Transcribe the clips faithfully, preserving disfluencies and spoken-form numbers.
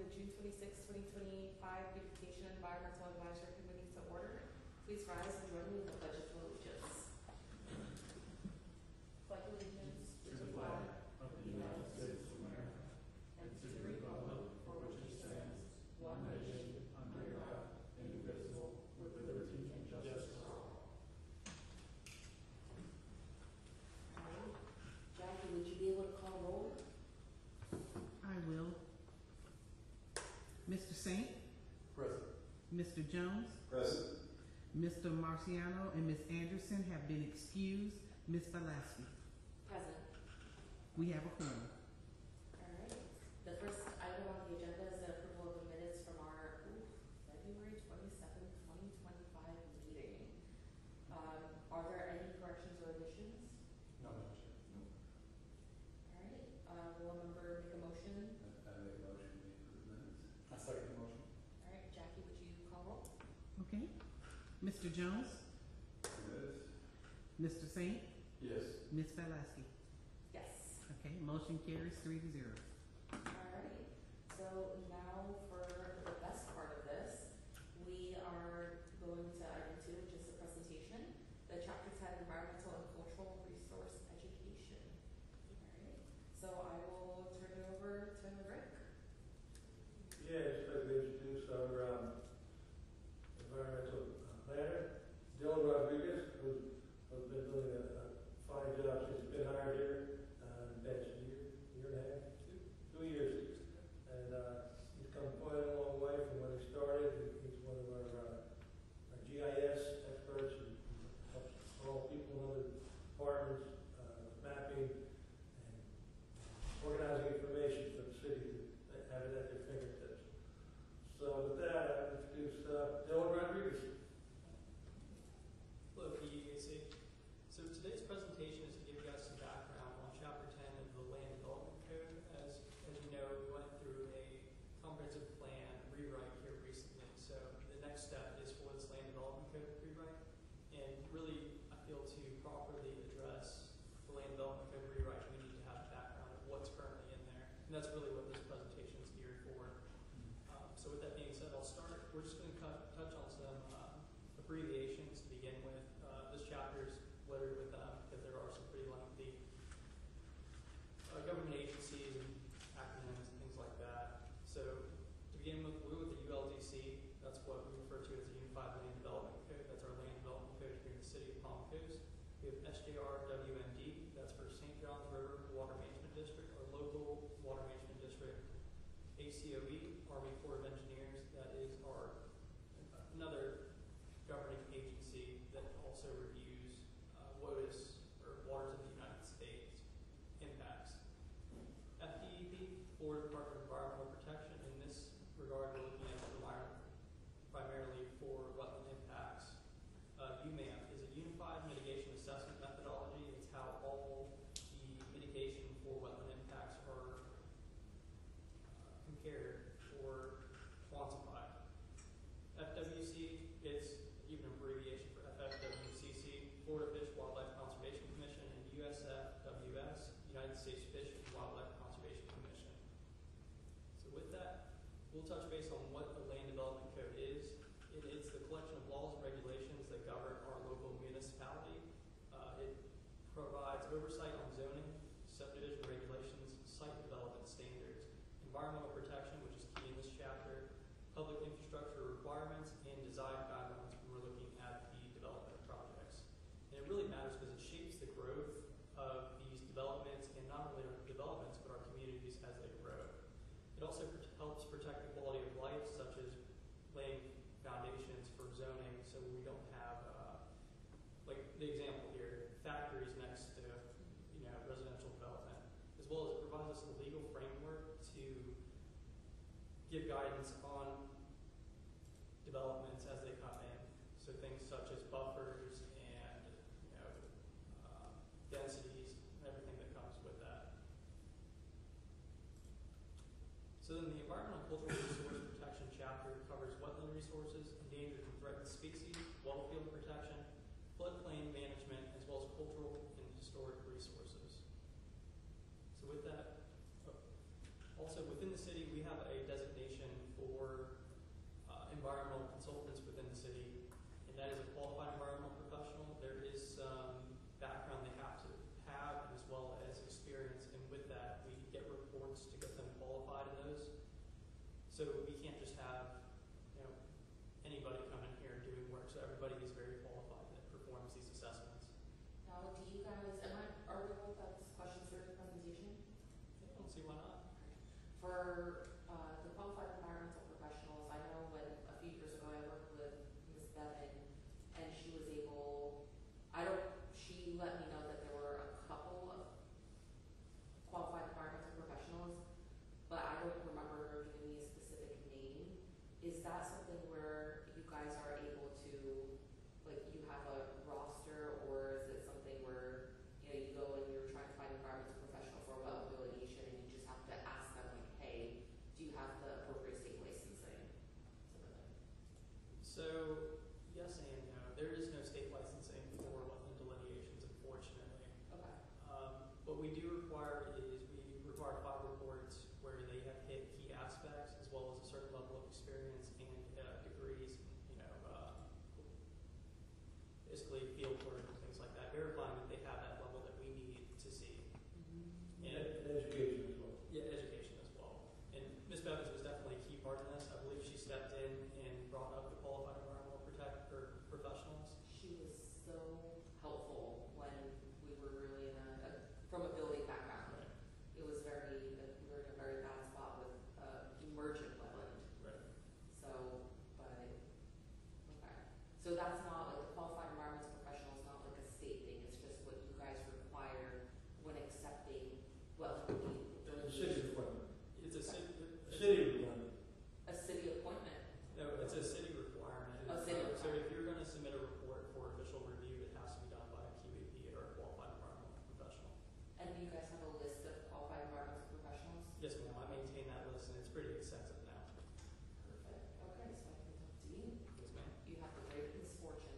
June twenty-sixth, twenty twenty-five Beautification and Environmental Advisory Committee to order. Please rise and join me in the Pledge of Allegiance. Pledge allegiance to the flag of the United States of America and to the republic for which it stands, one nation, under God, indivisible, with liberty and justice for all. All right. Jackie, would you be able to call roll? I will. Mister Saint? Present. Mister Jones? Present. Mister Marciano and Miz Anderson have been excused. Miz Velasquez? Present. We have a quorum. All right. The first item on the agenda is the approval of the minutes from our ooh, February twenty-seventh, twenty twenty-five meeting. Um, are there any corrections or additions? No, Madam Chair. No. All right. Uh, will a member make a motion? I make a motion to approve minutes. I second the motion. All right. Jackie, would you call roll? Okay. Mister Jones? Yes. Mister Saint? Yes. Miz Velasquez? Yes. Okay, motion carries three to zero. All right. So now for the best part of this, we are going to item two, which is the presentation, the Chapter ten Environmental and Cultural Resource Education. All right. So I will turn it over to Rick. Yeah, just like we introduced our um, environmental planner, Dylan Rodriguez, who has been doing a, a fine job since he's been hired here. Uh, that's a year, year and a half, two, two years. And uh, he's come quite a long way from when he started. He- He's one of our, uh, our G I S experts and helps all people in other departments, uh, with mapping and organizing information for the city to have it at their fingertips. So with that, I introduce uh, Dylan Rodriguez. Hello, P E A C. So today's presentation is to give you guys some background on Chapter ten of the Land Development Code. As, as you know, we went through a comprehensive plan rewrite here recently. So the next step is for this Land Development Code rewrite. And really, I feel to properly address the Land Development Code rewrite, we need to have a background of what's currently in there. And that's really what this presentation is geared for. Um, so with that being said, I'll start. We're just going to touch on some uh, abbreviations to begin with. Uh, this chapter is littered with them because there are some pretty lengthy uh, government agencies and acronyms and things like that. So to begin with, we're with the U L D C. That's what we refer to as the Unified Land Development Code. That's our land development code here in the city of Palm Coast. We have S J R W M D. That's for Saint Johns River Water Management District, our local water management district. A C O E, Army Corps of Engineers. That is our another governing agency that also reviews uh, WOTUS, or Waters of the United States, impacts. F D E P, Florida Department of Environmental Protection. In this regard, we're looking at environment primarily for wetland impacts. Uh, U M A P is a Unified Mitigation Assessment Methodology. It's how all the mitigation for wetland impacts are uh, compared or quantified. F W C, it's even an abbreviation for F F W C C, Florida Fish Wildlife Conservation Commission, and U S F W S, United States Fish and Wildlife Conservation Commission. So with that, we'll touch base on what the Land Development Code is. It, it's the collection of laws and regulations that govern our local municipality. Uh, it provides oversight on zoning, subdivision regulations, site development standards, environmental protection, which is key in this chapter, public infrastructure requirements, and design guidelines when we're looking at the development of projects. And it really matters because it shapes the growth of these developments, and not only our developments, but our communities as they grow. It also pr helps protect the quality of life, such as laying foundations for zoning, so we don't have, uh, like the example here, factories next to, you know, residential development, as well as it provides us the legal framework to give guidance on developments as they come in. So things such as buffers and, you know, uh, densities and everything that comes with that. So then the Environmental and Cultural Resource Protection chapter covers wetland resources, endangered and threatened species, wellfield protection, floodplain management, as well as cultural and historic resources. So with that, also within the city, we have a designation environmental consultants within the city, and that is a qualified environmental professional. There is some background they have to have as well as experience, and with that, we get reports to get them qualified in those. So we can't just have, you know, anybody come in here and doing work. So everybody is very qualified that performs these assessments. Now, do you guys, am I, are we all about this questions for the presentation? I don't see why not. For uh, the qualified environmental professionals, I know when a few years ago I worked with Miz Bevan, and she was able, I don't, she let me know that there were a couple of qualified environmental professionals, but I don't remember her giving me a specific name. Is that something where you guys are able to, like, you have a roster, or is it something where, you know, you go and you're trying to find an environmental professional for a well delineation and you just have to ask them, like, hey, do you have the appropriate state licensing? Sort of thing. So yes and no. There is no state licensing for wetland delineations, unfortunately. Okay. Um, what we do require is we require five reports where they have hit key aspects as well as a certain level of experience and uh, degrees, you know, uh, basically field work and things like that, verifying that they have that level that we need to see. And And and education as well. yeah, education as well. And Miz Bevins was definitely a key part in this. I believe she stepped in and brought up the qualified environmental protect or professionals. She was so helpful when we were really in a, a from a building background. It was very, uh, we were in a very bad spot with uh, emergent wetland. Right. So, but, okay. So that's not like the qualified environmental professional is not like a state thing, it's just what you guys require when accepting wetland The city appointment. It's a city. The city appointment. a city appointment. No, it's a city requirement. A city So- So requirement. if you're going to submit a report for official review, it has to be done by a Q A P or a qualified environmental professional. And do you guys have a list of qualified environmental professionals? Yes, ma'am. I maintain that list, and it's pretty extensive now. Perfect. Okay, so I can talk to you. Yes, ma'am. You have the great misfortune.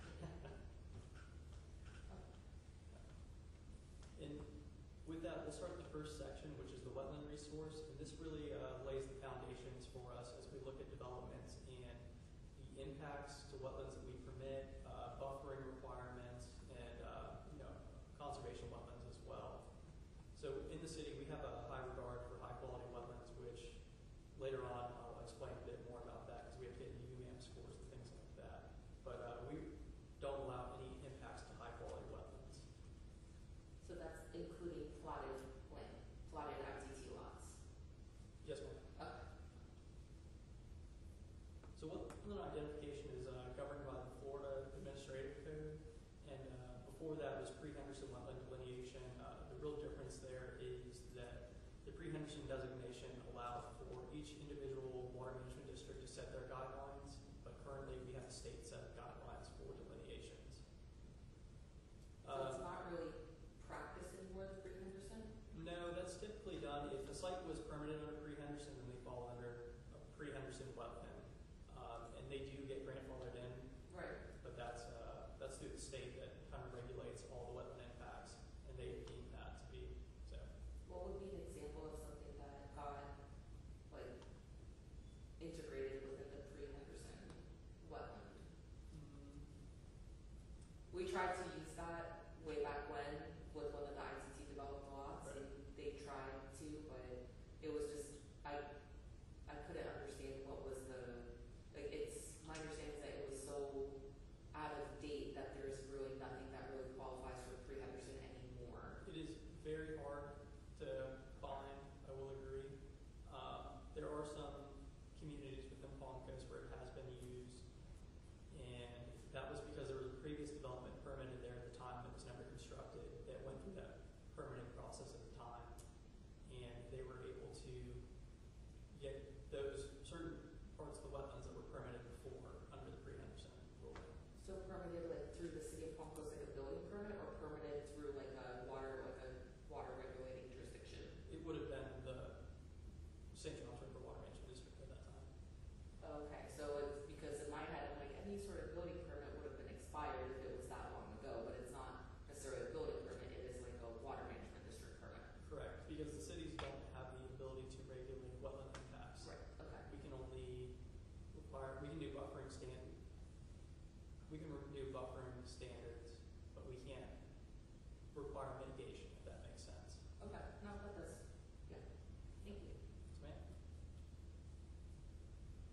And with that, we'll start the first section, which is the wetland resource. And this really uh, lays the foundations for us as we look at developments and the impacts to wetlands that we permit, uh, buffering requirements, and uh, you know, conservation wetlands as well. So in the city, we have a high regard for high quality wetlands, which later on I'll explain a bit more about that because we have to get U M scores and things like that. But uh, we don't allow any impacts to high quality wetlands. So that's including plotted land, plotted M T T lots. Yes, ma'am. Okay. So wetland identification is uh, governed by the Florida Administrative Code, and uh, before that was pre-Henderson wetland delineation. Uh, the real difference there is that the pre-Henderson designation allowed for each individual water management district to set their guidelines, but currently we have a state set of guidelines for delineations. So Uh, it's not really practice anymore, the pre-Henderson? No, that's typically done if the site was permitted under pre-Henderson, then they fall under a pre-Henderson wetland. Um, and they do get granted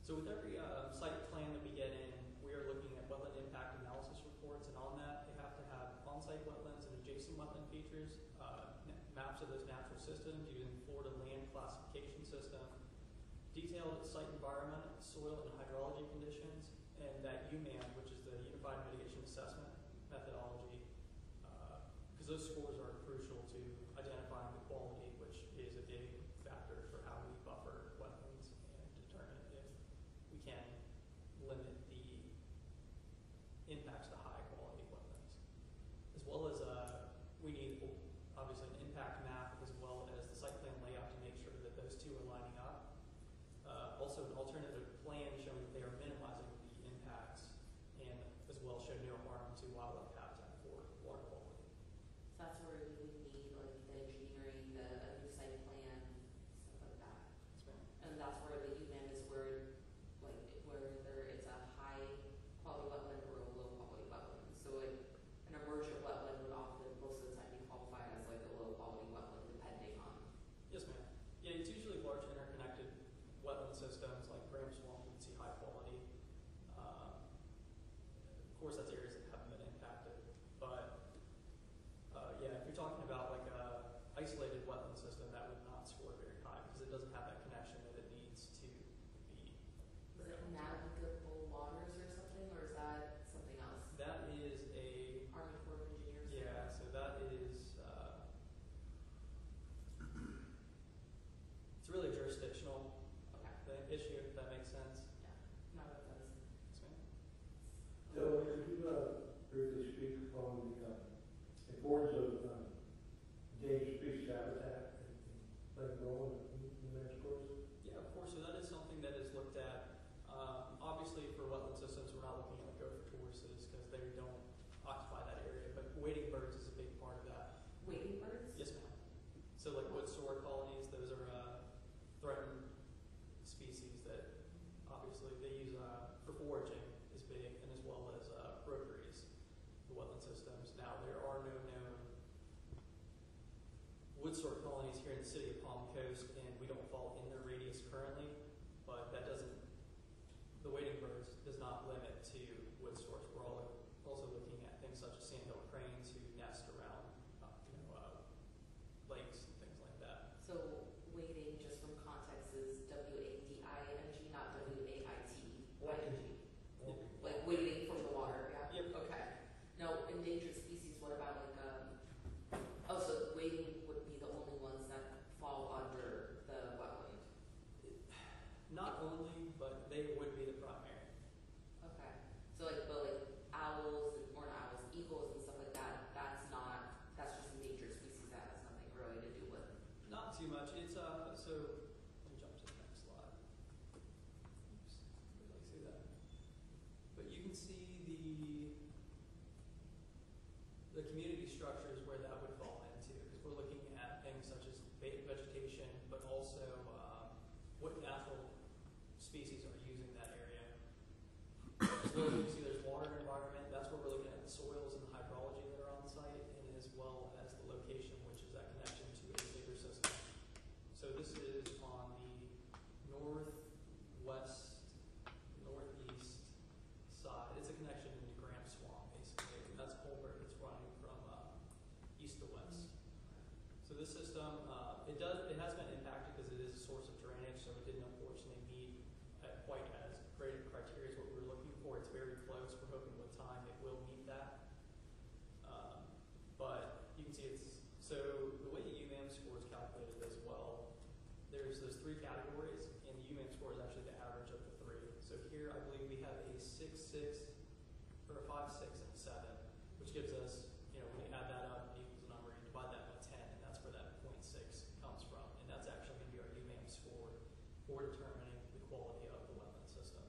So with every uh, site plan that we get in, we are looking at wetland impact analysis reports, and on that, they have to have on-site wetlands and adjacent wetland features, uh, maps of those natural systems using Florida Land Classification System, detailed site environment, soil and hydrology conditions, and that U M A M, which is the Unified Mitigation Assessment methodology, because uh, those scores are crucial to identifying the quality, which is a big factor for how we buffer wetlands and determine if we can limit the impacts to high quality wetlands. As well as uh, we need obviously an impact map as well as the site plan layout to make sure that those two are lining up. Uh, also an alternative plan showing that they are minimizing the impacts and as well show no harm to wildlife habitat for water quality. So that's where we would need like the engineering, the a new site plan, stuff like that. Yes, ma'am. And that's where the U M A M is where, like, where there it's a high quality wetland or a low quality wetland. So like an emergent wetland would often, most of the time, be qualified as like a low quality wetland, depending on. Yes, ma'am. Yeah, it's usually large interconnected wetland systems like Graham Swamp, you can see high quality. Um, of course, that's areas that haven't been impacted. But uh, yeah, if you're talking about like a isolated wetland system, that would not score very high because it doesn't have that connection that it needs to be. Is it navigable waters or something, or is that something else? That is a Army Corps of Engineers? yeah. So that is uh, it's really a jurisdictional Okay, thing, issue, if that makes sense. yeah, no, that does. Yes, ma'am. So could you uh, briefly speak on the uh, importance of uh, endangered species habitat and playing a role in the man's course? Yeah, of course. So that is something that is looked at. Um, obviously, for wetland systems, we're not looking at like gopher tortoises because they don't occupy that area. But wading birds is a big part of that. Wading birds? Yes, ma'am. So like wood sorrel colonies, those are uh, threatened species that obviously they use uh, for foraging is big, and as well as uh, rotaries, the wetland systems. Now there are no known wood sorrel colonies here in the city of Palm Coast, and we don't fall in their radius currently, but that doesn't, the wading birds does not limit to wood sorrels. We're all, also looking at things such as sandhill cranes who nest around uh, you know, uh, lakes and things like that. So wading, just from context, is W A D I N G, not W A I T I N G. Like wading from the water, yeah? Yep. Okay. Now, endangered species, what about like, um, oh, so wading would be the only ones that fall under the wetland? Not only, but they would be the primary. Okay. So like, but like owls, and, or not owls, eagles and stuff like that, that's not, that's just endangered species, that has nothing really to do with. Not too much. It's uh so let me jump to the next slide. Oops, where did I see that? But you can see the the community structures where that would fall into, because we're looking at things such as ve- vegetation, but also um, what natural species are using that area. As well as you can see there's water environment. That's where we're looking at the soils and the hydrology that are on site, and as well as the location, which is that connection to a bigger system. So this is on the northwest, northeast side. It's a connection into Graham Swamp, basically. And that's culvert that's running from uh, east to west. So this system, uh, it does, it has been impacted because it is a source of drainage. So it didn't unfortunately meet at quite as great criteria as what we were looking for. It's very close. We're hoping with time it will meet that. Um, but you can see it's so the way the U M A M score is calculated as well. There's those three categories, and the U M A M score is actually the average of the three. So here, I believe we have a six six or a five six and a seven, which gives us, you know, when you add that up, it equals a number. You divide that by ten, and that's where that zero point six comes from, and that's actually going to be our U M A M score for determining the quality of the wetland system.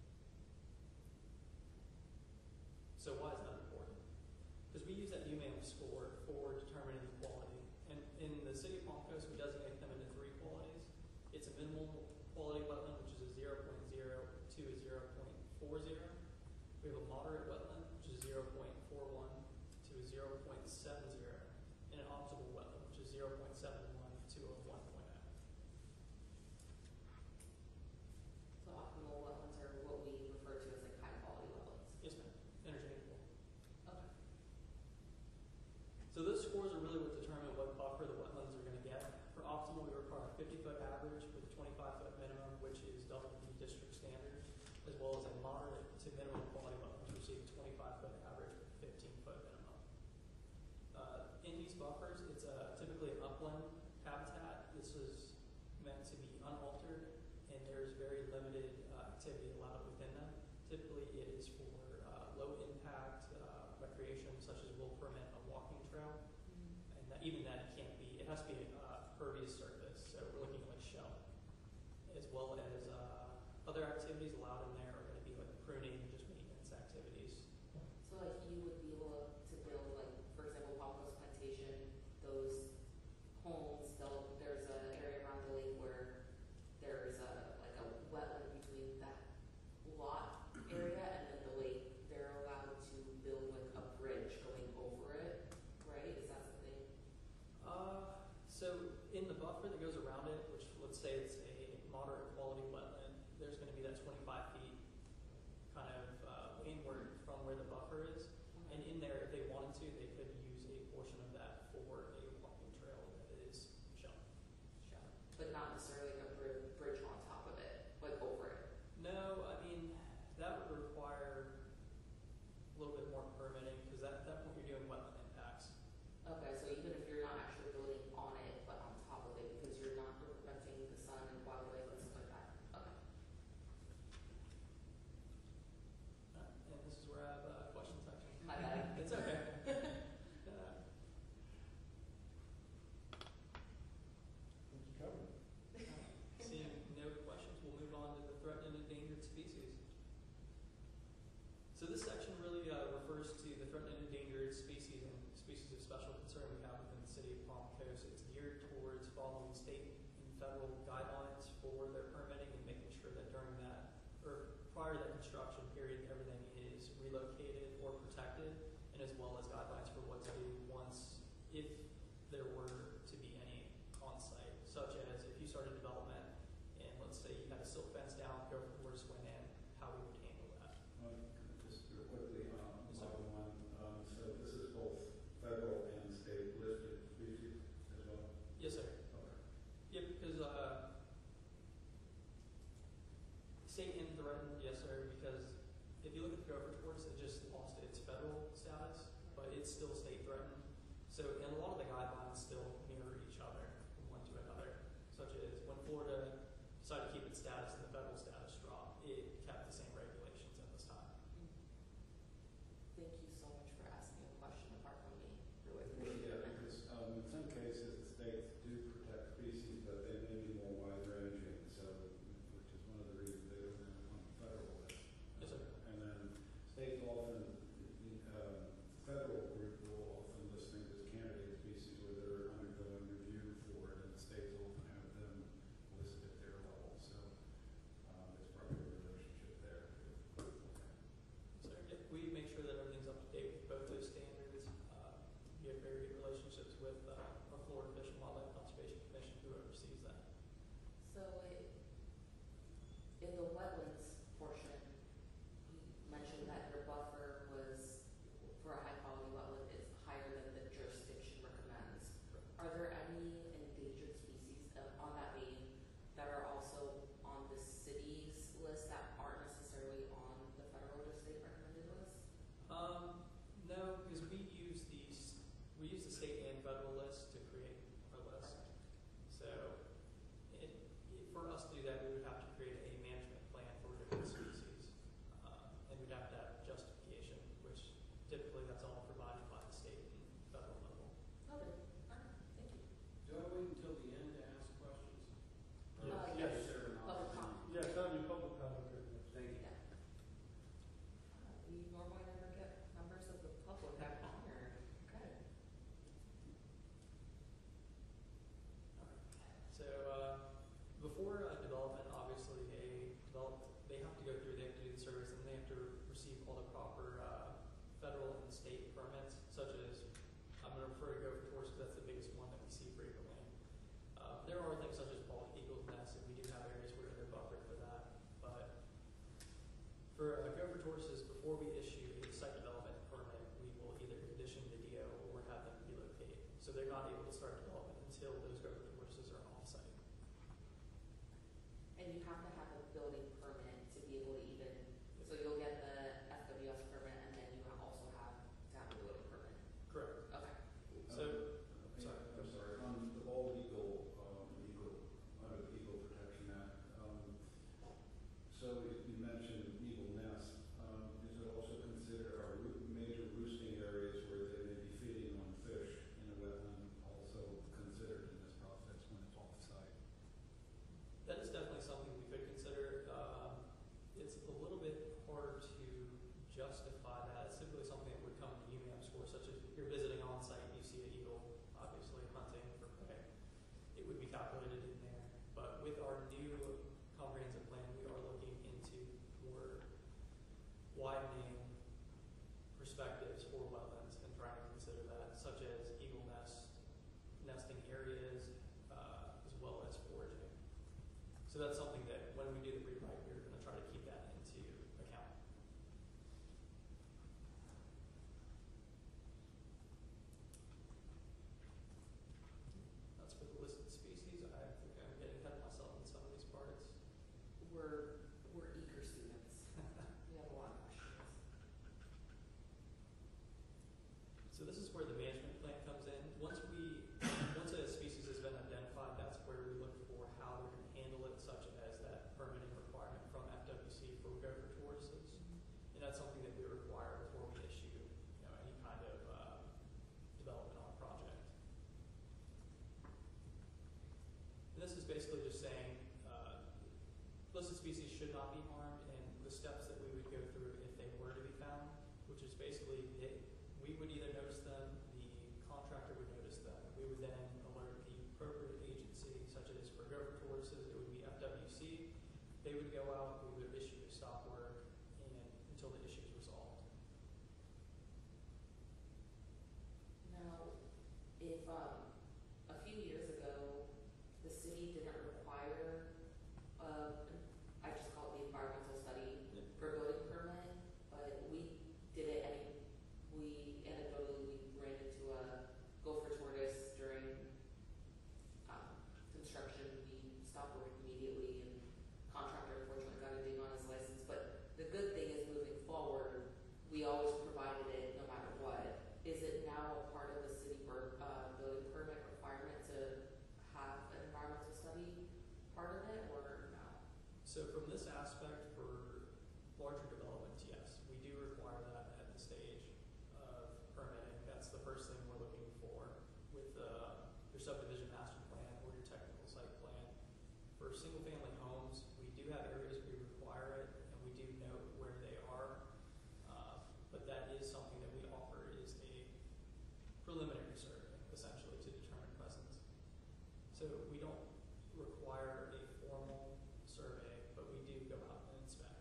So why is that important? Because we use that U M A M score for determining the quality. And in the city of Palm Coast, we designate them into three qualities. It's a minimal quality wetland, which is a zero point zero to a zero point four zero. We have a moderate wetland, which is zero point four one to a zero point seven zero. And an optimal wetland, which is zero point seven one to a one point zero. So optimal such as we'll permit a walking trail, and that, even then it can't be, it has to be a uh, pervious surface, so we're looking at like shell, as well as uh, other activities allowed in there are going to be like pruning and just maintenance activities. So like you would be able to build like, for example, Palm Coast Plantation, those homes, they'll, there's an area around the lake where there's a, like a wetland between that lot area and then the lake. They're allowed to build like a bridge going over it, right? Is that something? Uh, so in the buffer that goes around it, which let's say it's a moderate quality wetland, there's going to be that twenty-five feet kind of uh, landward from where the buffer is. And in there, if they wanted to, they could use a portion of that for a walking trail that is shown. Sure. But not necessarily like a bri- bridge on top of it, like over it. No, I mean, that would require a little bit more permitting, because at that point you're doing wetland impacts. Okay, so even if you're not actually building on it, but on top of it, because you're not preventing the sun and wildlife and stuff like that. Okay. Uh, and this is where I have a question section. My bad. It's okay. uh, Thank you, covered. Seeing no questions, we'll move on to the threatened and endangered species. So this section really uh, refers to the threatened and endangered species and species of special concern we have within the city of Palm Coast. It's geared towards following state and federal guidelines for their permitting and making sure that during that, or prior to that construction period, everything is relocated or protected, and as well as guidelines for what to do once, if there were to be any on site, such as if you started development and let's say you had a silt fence down, government were to swing in, how we would handle that. Um, Just real quickly, um, Yes, sir. item one, um, so this is both federal and state listed species as well? Yes, sir. Okay. Yep, because uh, state and threatened, yes, sir, because if you look at the Grover reports, it just lost its federal status, but it's still state threatened. So, and a lot of the guidelines still mirror each other from one to another, such as when Florida decided to keep its status and the federal status dropped, it kept the same regulations at this time. Thank you so much for asking a question apart from me. Really appreciate Yeah, it. because, um, in some cases, the states do protect species, but they may be more wide ranging, so, which is one of the reasons they don't have it on the federal list. Yes, sir. And then states often, um, the federal group will often list things as candidates widening perspectives for wetlands and trying to consider that, such as eagle nest, nesting areas, uh, as well as foraging. So that's something that when we do the rewrite, we're going to try to keep that into account. That's for the listed species. I think I'm getting ahead of myself in some of these parts. We're, we're eager students. We have a lot of questions. So this is where the management plan comes in. Once we, once a species has been identified, that's where we look for how we're going to handle it, such as that permitting requirement from F W C for gopher tortoises. And that's something that we require before we issue, you know, any kind of uh, development on a project. And this is basically just saying uh, listed species should not be harmed, and the steps that we would go through if they were to be found, which is basically it, we would either notice them, the contractor would notice them. We would then alert the appropriate agency, such as for gopher tortoises, it would be F W C. They would go out, we would issue a stop work, and until the issue is resolved. Now, if, um, a few years ago, the city didn't require, uh, I just call it the environmental study Yeah. for building permit, but we did it any, we anecdotally, we ran into a gopher tortoise during, um, construction. We stopped work immediately, and contractor unfortunately got a ding on his license, but the good thing is moving forward, we always provided it no matter what. Is it now a part of the city bur- uh, building permit requirement to have an environmental study part of it, or no? So from this aspect, for larger developments, yes, we do require that at the stage of permitting. That's the first thing we're looking for with uh, your subdivision master plan or your technical site plan. For single-family homes, we do have areas we require it, and we do note where they are. Uh, but that is something that we offer is a preliminary survey, essentially, to determine presence. So we don't require a formal survey, but we do go out and inspect.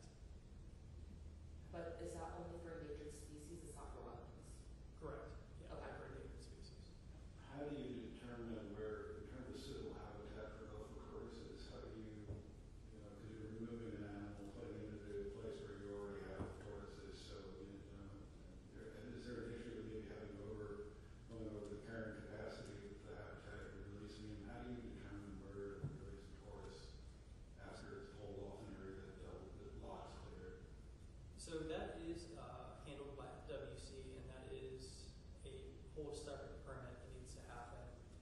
But is that only for endangered species? It's not for wetlands? Correct. Yeah, Okay. for endangered species. How do you determine where, in terms of suitable habitat for gopher tortoises, how do you, you know, because you're removing an animal, putting it into a place where you already have tortoises, so, you know, there- and is there an issue with maybe having over, going over the carrying capacity of the habitat you're releasing? And how do you determine where to release a tortoise after it's pulled off an area that the, the lot's cleared? So that is uh, handled by F W C, and that is a whole separate permit that needs to happen.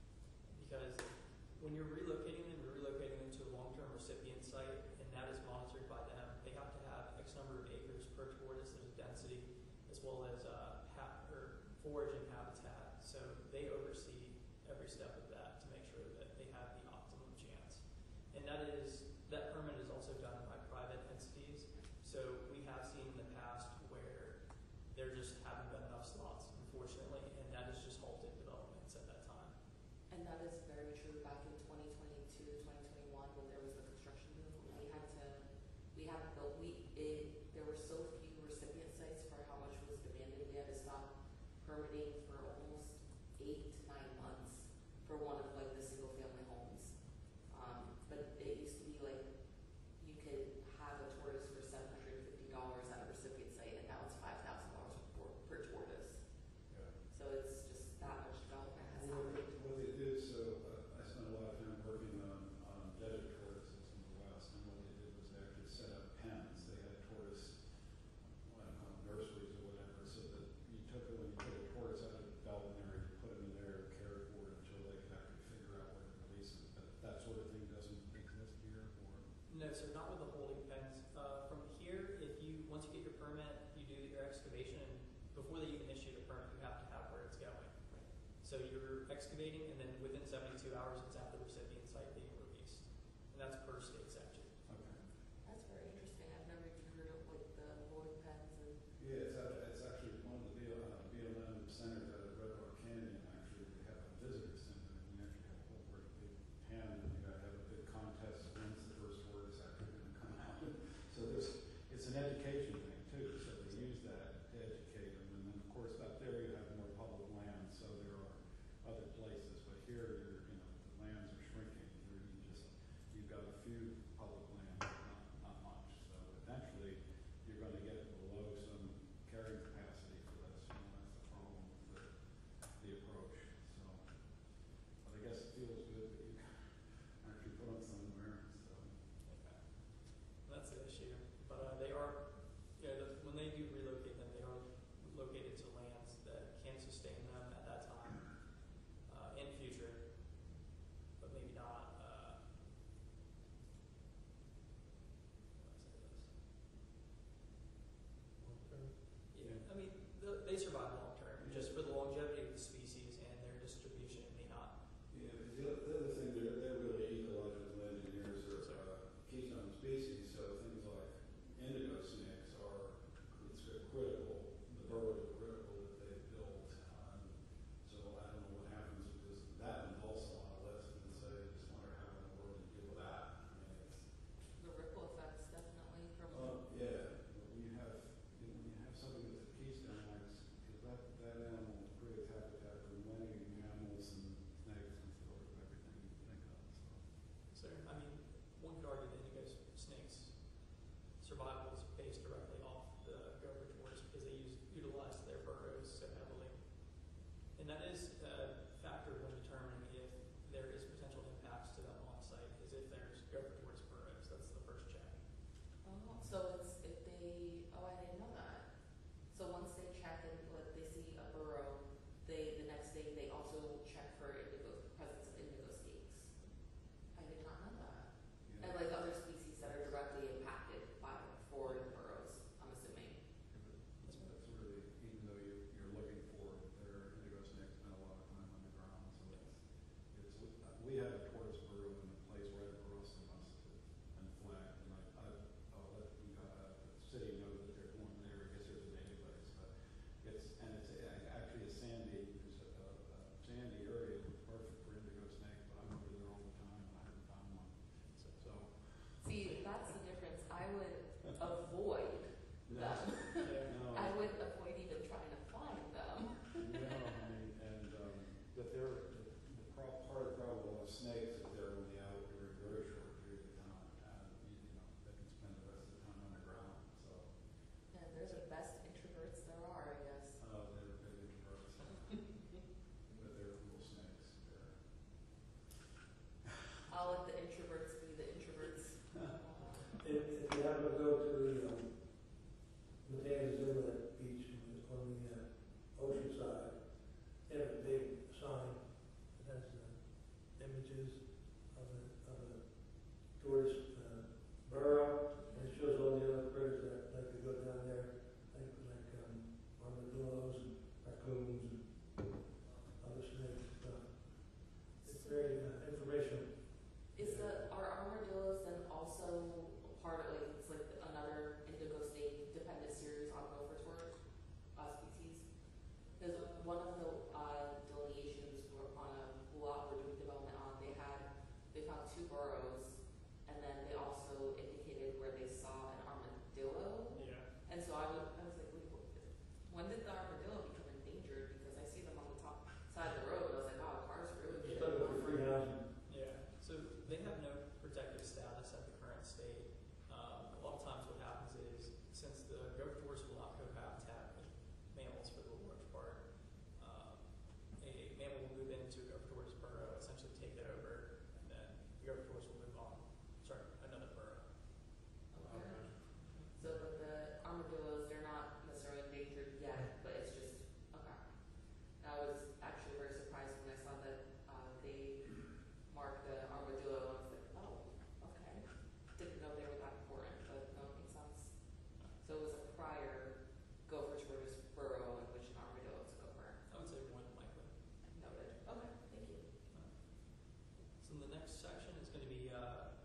Because when you're relocating them, you're relocating them to a long-term recipient site, and that is monitored by them. They have to have X number of acres per tortoise, there's density, as well as uh, ha- or foraging habitat. So they oversee every step of that to make sure that they have the optimum chance. And that is, that permit is also done by private entities. So we have seen in the past where there just haven't been enough slots, unfortunately, and that has just halted developments at that time. And that is very true. Back in twenty twenty-two, twenty twenty-one, when there was the construction boom, we had to, we had built, we, it, there were so few recipient sites for how much was demanded. We had to stop permitting for almost eight to nine months for one of like the single family homes. Um, but it used to be like, you could have a tortoise for seven hundred fifty dollars at a recipient site, and now it's five thousand dollars per tortoise. Yeah. So it's just that much development has Well, happened. what they did, so uh, I spent a lot of time working on, on desert tortoises in the West, and what they did was they actually set up pens. They had tortoise, what I call them, nurseries or whatever, so that you took it, when you took a tortoise out of the development area, you put them in there, cared for it until they could actually figure out where to release it. But that sort of thing doesn't exist here, or? No, sir, not with the holding pens. Uh, from here, if you, once you get your permit, you do your excavation, and before they even issue the permit, you have to have where it's going. So you're excavating, and then within seventy-two hours, it's at the recipient site being released. And that's per state statute. Okay. That's very interesting. I've never even heard of like the holding pens and. Yeah, it's, uh, it's actually one of the B L, uh, B L M centers out of Red Rock Canyon, actually, they have a visitor center, and you actually have a whole great big pen, and you gotta have a big contest, when's the first word is actually gonna come out. So there's, it's an education thing too, so they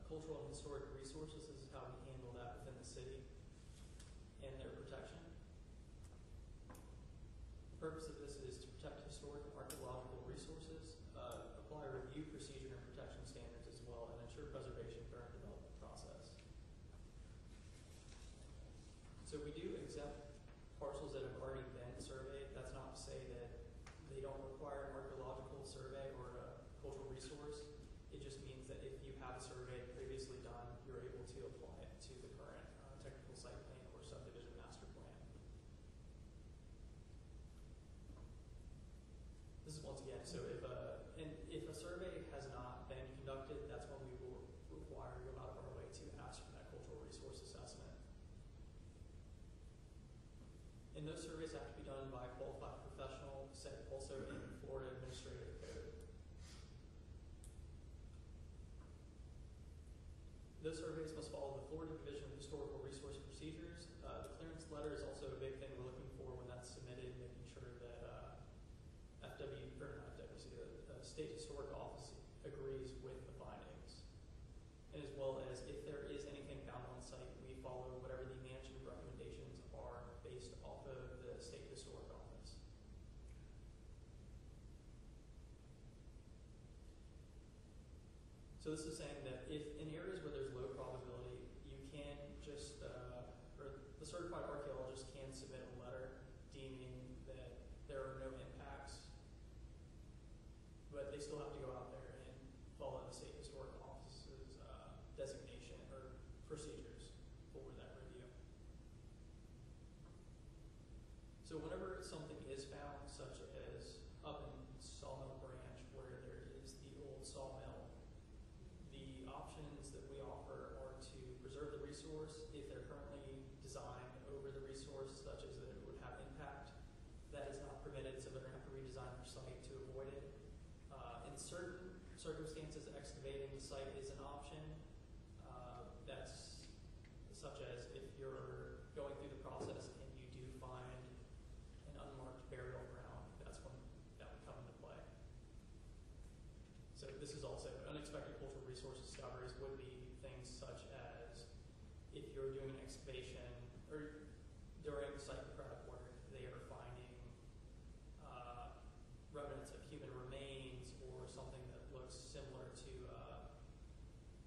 cultural and historic resources. This is how we handle that within the city and their protection. The purpose of this is to protect historic and archaeological resources, uh, apply review procedure and protection standards as well, and ensure preservation during the development process. So we do exempt parcels that have already been surveyed. That's not to say that they don't require an archaeological survey or a cultural resource. It just means that if you have a survey previously done, you're able to apply it to the current uh, technical site plan or subdivision master plan. This is once again, so if a, and if a survey has not been conducted, that's when we will require go out of our way to ask for that cultural resource assessment. And those surveys have to be done by a qualified professional, set also in Florida Administrative Code. Those surveys must follow the Florida Division of Historical Resource Procedures. Uh, the clearance letter is also a big thing we're looking for when that's submitted, making sure that uh, F W, or not F W C, the uh, State Historic Office agrees with the findings. And as well as if there is anything found on site, we follow whatever the management recommendations are based off of the State Historic Office. So this is saying that if in areas where there's low probability, you can just, uh, or the certified archaeologist can submit a letter deeming that there are no impacts, but they still have to go out there and follow the State Historic Office's uh, designation or procedures for that review. So whenever something is found, such as up in Sawmill Branch where there is the old sawmill, the options that we offer are to preserve the resource if they're currently designed over the resource, such as that it would have impact. That is not permitted, so they're going to have to redesign their site to avoid it. Uh, in certain circumstances, excavating the site is an option. Uh, that's such as if you're going through the process and you do find an unmarked burial ground, that's when that would come into play. So this is also unexpected cultural resource discoveries would be things such as if you're doing an excavation or during site prep work, they are finding uh, remnants of human remains or something that looks similar to uh,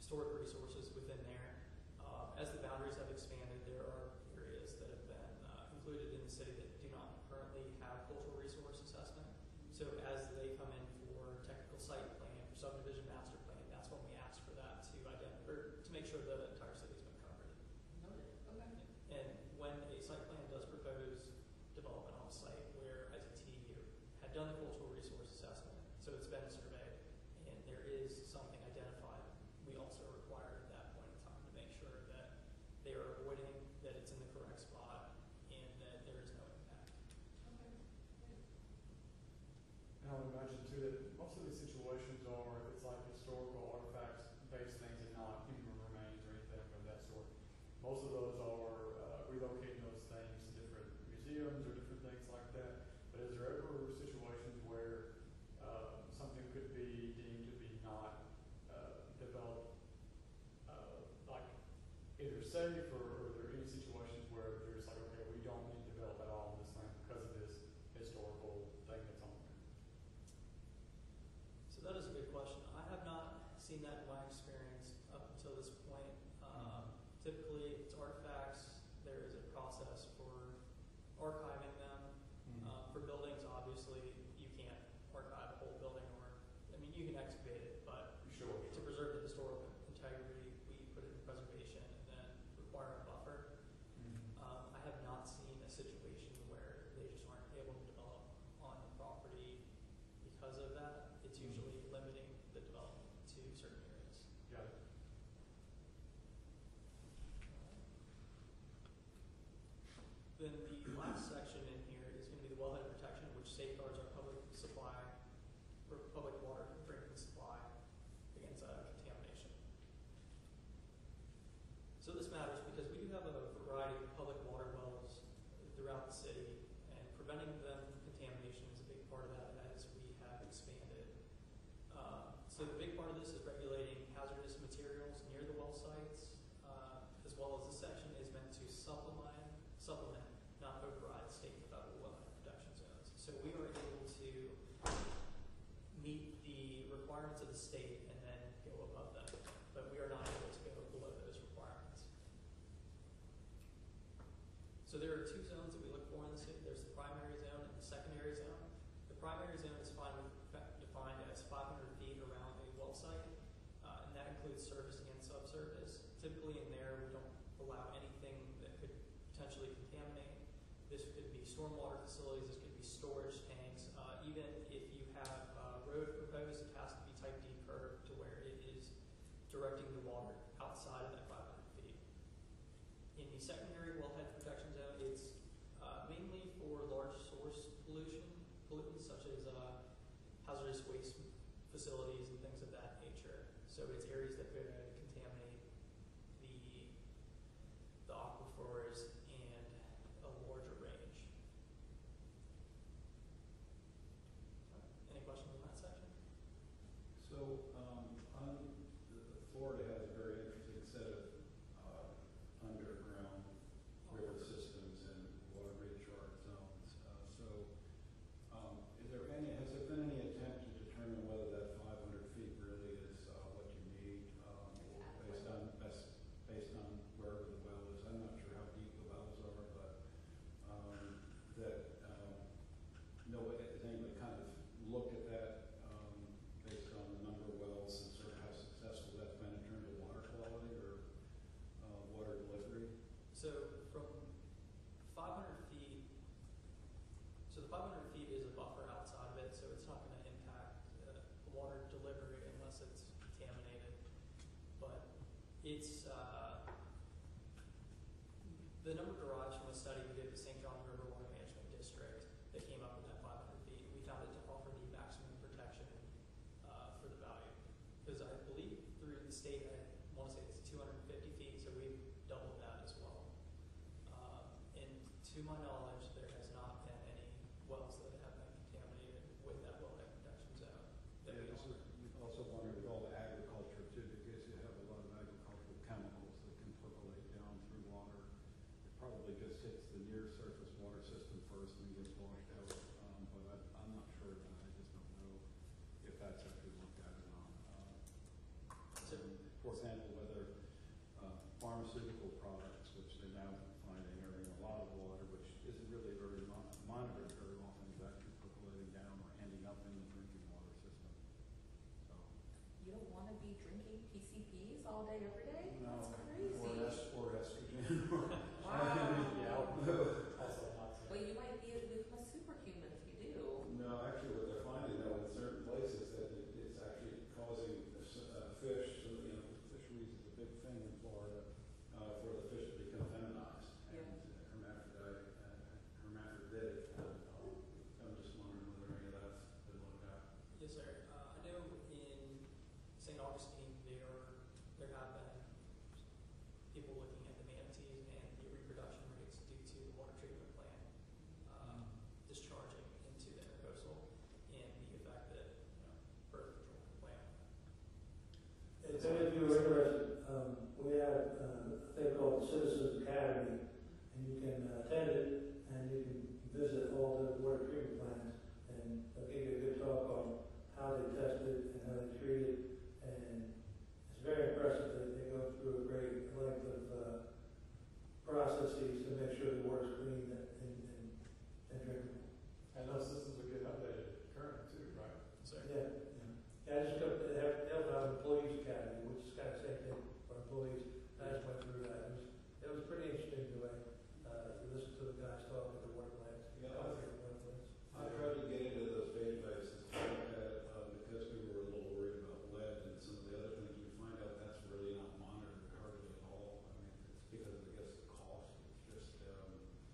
historic resources within there. Uh, as the boundaries have expanded, there are areas that have been uh, included in the city that do not currently have cultural resource assessment. So as they come in for technical site plan, for subdivision master plan, that's when we ask for that to identify, or to make sure the entire city's been covered. Noted, okay. And when a site plan does propose development on a site where I T T had done the cultural resource assessment, so it's been surveyed, and there is something identified, we also require at that point in time to make sure that they are avoiding, that it's in the correct spot, and that there is no impact. Okay, good. And I would imagine too that most of these situations are, it's like historical artifacts based things and not human remains or anything of that sort. Most of those are uh, relocating those things to different museums or different things like that. But is there ever situations where uh, something could be deemed to be not uh, developed, uh, like either safe, or, or are there any situations where there's like, okay, we don't need to develop at all on this land because of this historical thing that's on there? So that is a good question. I have not seen that in my experience up until this point. Uh, typically, it's artifacts. There is a process for archiving them. Uh, for buildings, obviously, you can't archive a whole building, or, I mean, you can excavate it, but Sure. to preserve the historical integrity, we put it in preservation and then require a buffer. Um, I have not seen a situation where they just aren't able to develop on the property because of that. It's Mhm. usually limiting the development to certain areas. Got it. Then the last section in here is going to be the wellhead protection, which safeguards our public supply, or public water drinking supply against uh, contamination. So this matters because we do have a variety of public water wells throughout the city, and preventing them from contamination is a big part of that as we have expanded. Uh, so the big part of this is regulating hazardous materials near the well sites, uh, as well as this section is meant to supplement, supplement, not override state and federal wellhead protection zones. So we are able to meet the requirements of the state and then go above them, but we are not able to go below those requirements. So there are two zones that we look for in the city. There's the primary zone and the secondary zone. The primary zone is defined, defined as five hundred feet around a well site, uh, and that includes surface and subsurface. Typically in there, we don't allow anything that could potentially contaminate. This could be stormwater facilities, this could be storage tanks. Uh, even if you have a road proposed, it has to be type D curved to where it is directing the water outside of that five hundred feet. In the secondary wellhead protection zone, it's uh, mainly for large source pollution, pollutants such as uh, hazardous waste facilities and things of that nature. So it's areas that could contaminate the the aquifers and a larger range. Any questions on that section? So, um, on, the- Florida has a very interesting set of, uh, underground river systems and water recharge zones. Uh, so, um, is there any, has there been any attempt to determine whether that five hundred feet really is, uh, what you need, um, or based on, best, based on wherever the well is? I'm not sure how deep the wells are, but, um, that, um, no, has anybody kind of looked at that, um, based on the number of wells and sort of how successful that's been in terms of water quality or, uh, water delivery? So from five hundred feet, so the five hundred feet is a buffer outside of it, so it's not going to impact uh, the water delivery unless it's contaminated. But it's, uh, the number derives from a study we did with Saint John River Water Management District that came up with that five hundred feet. We found it to offer the maximum protection uh, for the value. Because I believe through the state, I want to say it's two hundred fifty feet, so we've doubled that as well. Um, and to my knowledge, there has not been any wells that have been contaminated with that wellhead protection zone that we Yeah, this offer. is, we also wondered with all the agriculture too, because you have a lot of agricultural chemicals that can percolate down through water. It probably just hits the near surface water system first and gets washed out. Um, but I, I'm not sure of that. I just don't know if that's actually looked at or not. Uh, So, for example, you don't wanna be drinking P C Ps all day, every day? No, That's crazy. or est- or estrogen, or Wow. Yeah, I would also not say. Well, you might be, become a superhuman if you do. no, actually, what they're finding though in certain places that it, it's actually causing a s- uh, fish, so, you know, fisheries is a big thing in Florida, uh, for the fish to become feminized and hermaphrodite, uh, hermaphroditic. And, um, I'm just wondering whether any of that's been looked at. Yes, sir. Uh, I know in Saint Augustine, there, there have been people looking at the manatees and the reproduction rates due to the water treatment plant, uh, discharging into the intercoastal and the effect that, you know, birth control can play on that. If any of you are interested, um, we have uh, a thing called the Citizens Academy, and you can uh, attend it, and you can visit all the water treatment plants, and they'll give you a good talk on how they test it and how they treat it, and it's very impressive. They, they go through a great length of uh, processes to make sure the water's clean and, and, and, and drinkable. And those systems will get updated current too, right? So, Yeah, yeah. Yeah, I just go, they have, they have an employees academy, which is kind of same thing for employees. I just went through that. It was, it was pretty interesting the way, uh, you listen to the guys talk at the water plants. Yeah, All I- the water plants. I tried to get into those databases to look at it, uh, because we were a little worried about lead and some of the other things. We find out that's really not monitored hardly at all. I mean, it's because of, I guess, the cost. It's just, um,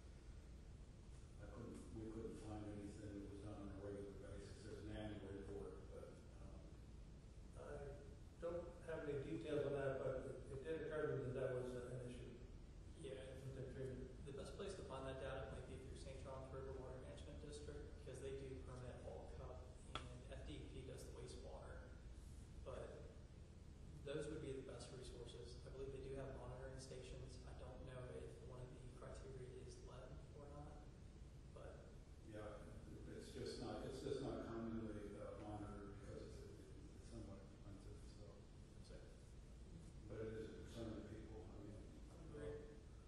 I couldn't, we couldn't find anything that was done on a regular basis. There's an annual report, but, um, I don't have any details on that, but it, it did occur to me that that was uh, an issue yeah, with their treatment. the best place to find that data might be through Saint Johns River Water Management District, because they do permanent bulk cup, and F D E P does the wastewater. But those would be the best resources. I believe they do have monitoring stations. I don't know if one of the criteria is lead or not, but yeah, it's just not, it's just not commonly uh, monitored because it's, it's somewhat expensive, so. so, But it is a concern to people. I mean, great.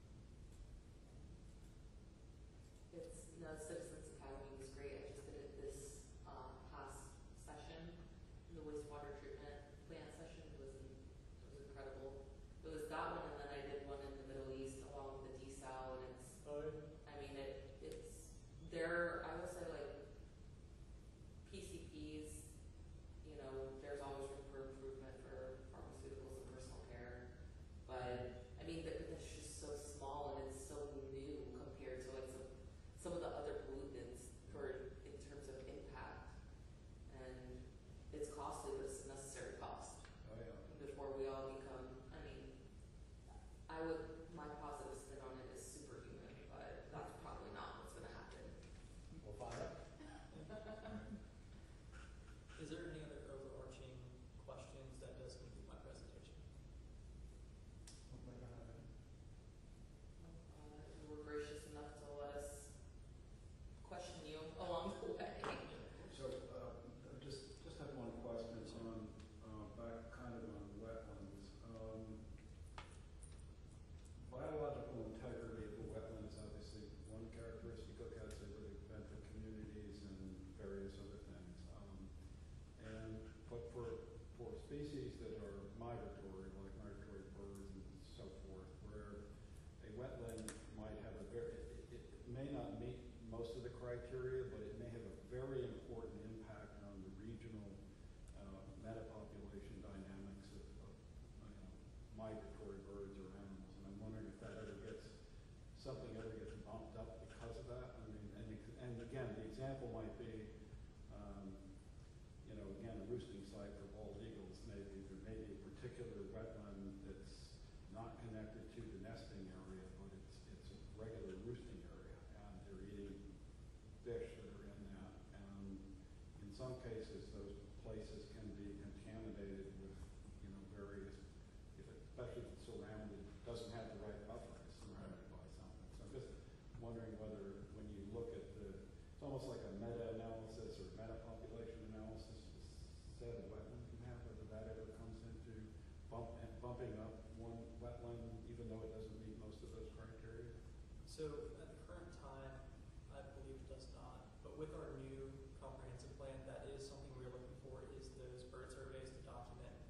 It's, no, Citizens Academy was great. I just did it this, uh, past session, the wastewater treatment plant session. It was, in- it was incredible. It was that one, and then I did one in the Middle East along with the desal, and it's, Oh, yeah. I mean, it, it's, there, I will say like, P C Ps, you know, there's always room for improvement for pharmaceuticals and personal care. But, I mean, but it's just so small and it's so new compared to like some, some of the other pollutants for, in terms of impact. And it's costly, but it's a necessary cost oh, yeah. before we all become, I mean, I would, my positive spin on it is superhuman, but that's probably not what's gonna happen. We'll find out. Is there any other overarching questions? That does conclude my presentation. Don't think I have any. Uh, you were gracious enough to let us question you along the way. So, uh, just, just have one question on, uh, back kind of on wetlands. Um, biological integrity of the wetlands, obviously, one characteristic of has to do with benefit communities and various other things. Um, and, but for, for species that are migratory, like migratory birds and so forth, where a wetland might have a very, it, it may not meet most of the criteria, but it may have a very important impact on the regional uh, metapopulation dynamics of, of you know, migratory birds or animals. And I'm wondering if that ever gets, something ever gets bumped up because of that. I mean, and, it, and again, the example might be, um, you know, again, a roosting site for bald eagles. Maybe there may be a particular wetland that's not connected to the nesting area, but it's it's a regular roosting area, and they're eating fish that are in that. And in some cases, those places can be contaminated with, you know, various, if it, especially if it's surrounded, doesn't have the right buffer, it's surrounded by something. So I'm just wondering whether, when you look at the, it's almost like a meta-analysis or meta-population analysis, the set of wetlands you have, whether that ever comes into bump, and bumping up one wetland, even though it doesn't meet most of those criteria. So at the current time, I believe it does not. But with our new comprehensive plan, that is something we're looking for, is those bird surveys to document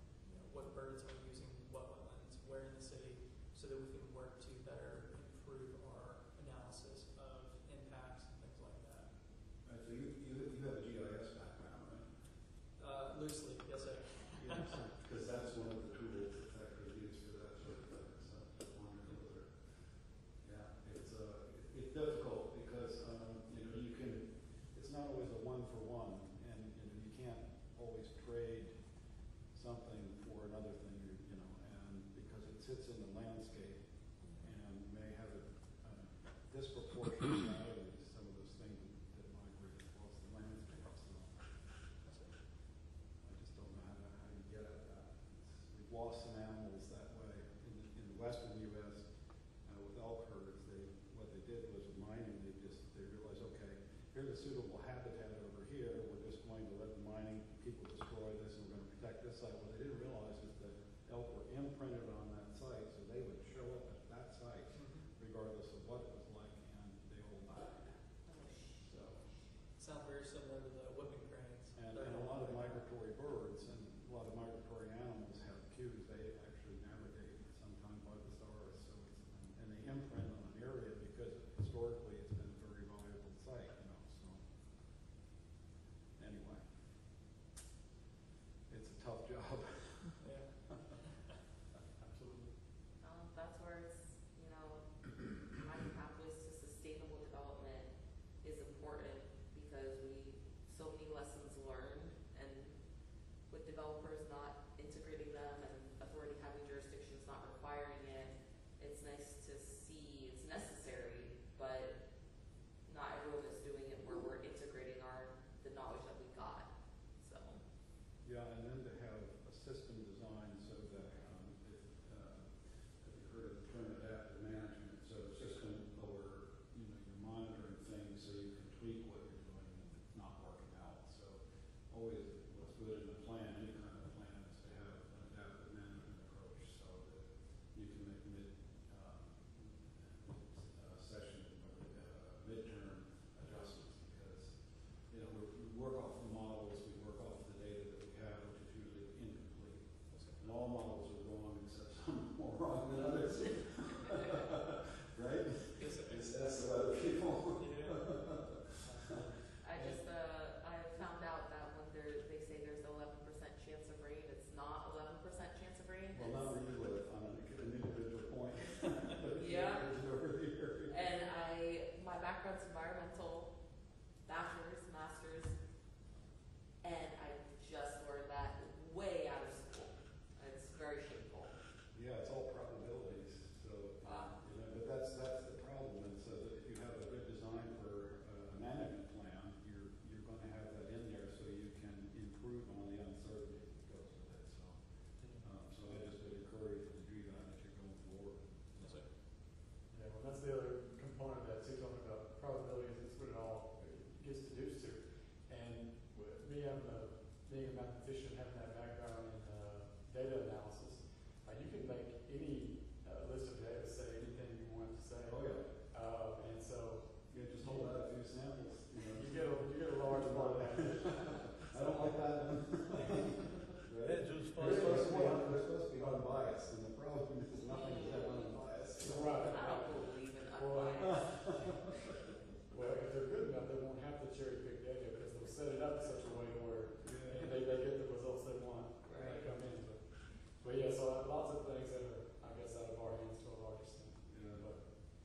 Yeah, it's all probabilities, so, Wow. you know, but that's, that's the problem, and so that if you have a good design for uh, a management plan, you're, you're gonna have that in there so you can improve on the uncertainty that goes with it, so. Um, so I just would encourage you to do that as you're going forward. Yes, sir. Yeah, well, that's the other component of that too, talking about probabilities, it's what it all gets deduced to. And with me, I'm a, being a mathematician, having that background in uh, data analysis, uh, you can make any uh, list of data say anything you want it to say. Oh, yeah. Uh, and so Yeah, just hold out a few samples, you know. you get a, you get a large part of that. I don't like that one. Right? That's who's We're supposed to be, supposed to we're supposed to be unbiased, and the problem is nothing is ever unbiased. Right. I don't believe in Well, unbiased. Well, if they're good enough, they won't have to cherry pick data because they'll set it up in such a way where Yeah. they, they get the results they want when they Right. come in. But, but yeah, so lots of things that are, I guess, out of our hands to a large extent. Yeah. But,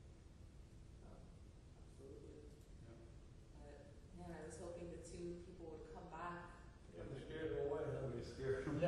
Absolutely. yeah. But, man, I was hoping the two people would come back. Yeah, we scared them away, huh? We scared them.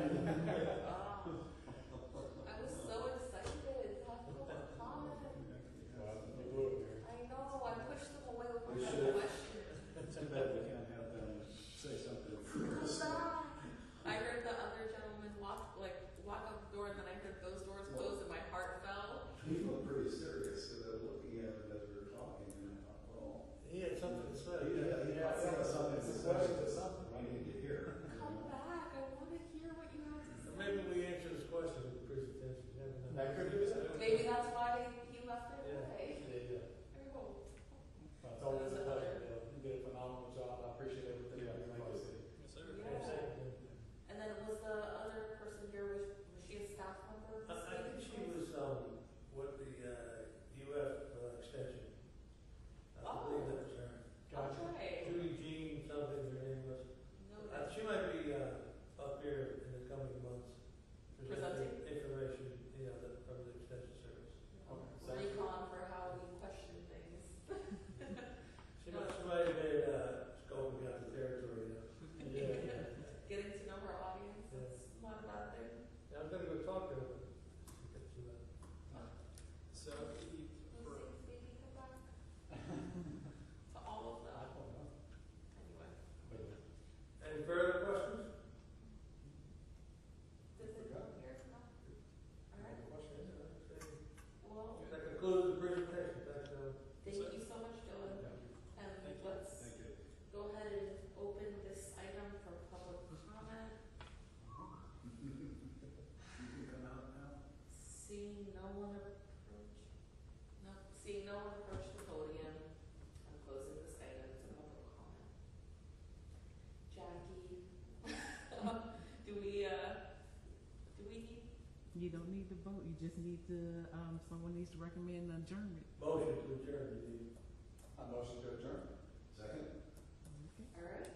Oh, I was so excited to have public comment. Well, you blew it there. I know, I pushed them away with We my should. question. It's too bad we can't have them say something first. I heard the other gentleman walk, like, walk out the door, and then I heard those doors close, and my heart fell. He looked pretty serious, because I was looking at him as we were talking, and I thought, well, He had something to say. yeah, he Yeah, must it's have something it's to a say. question to something. I need to hear. Come back, I want to hear what you have to say. Maybe we answer this question with the presentation, you never know. That could be it. Maybe that's why he left it Yeah. away. Yeah, yeah. I hope. Well, it's always a pleasure, Bill. You did a phenomenal job. I appreciate everything you Yeah, do for thank our you. city. Yes, sir. Yeah. And then was the other person here, was, was she a staff member? of I, the I think city? she was, um, what the, uh, U F uh, extension. I believe that was her. Gotcha. Okay. Judy Jean, something, her name was. Noted. Uh, she might be, uh, up here in the coming months. Presenting? Information, you know, that, from the extension service. Okay. Sounds good. Recon for how we question things. She might, she might have been, uh, scoping out the territory, you know. Yeah, yeah. Getting to know our audience, that's not a bad thing. Yeah, I'm gonna go talk to her, but she gets to that. So, the, Who for, sings Baby Come Back? To all of I them. don't know. Anyway. But, Any further questions? Does it go here? No? All right. Well, That concludes the presentation, thanks, Bill. thank you so much, Dylan. thank you. And Thank you. let's Thank you. go ahead and open this item for public comment. You can come out now. Seeing no one approach, no, seeing no one approach the podium, I'm closing this item to public comment. Jackie, do we, uh, do we need, You don't need to vote, you just need to, um, someone needs to recommend adjournment. Motion to adjourn, you need. A motion to adjourn. Second? Okay. all right,